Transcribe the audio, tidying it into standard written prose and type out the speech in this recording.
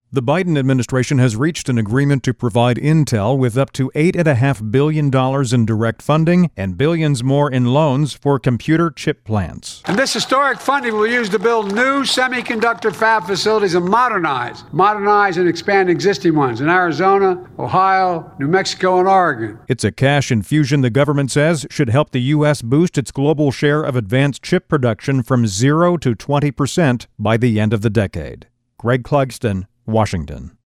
The Biden administration has reached an agreement to provide Intel with up to $8.5 billion in direct funding and billions more in loans for computer chip plants. And this historic funding will be used to build new semiconductor fab facilities and modernize and expand existing ones in Arizona, Ohio, New Mexico, and Oregon. It's a cash infusion the government says should help the U.S. boost its global share of advanced chip production from 0 to 20% by the end of the decade. Greg Clugston, Washington.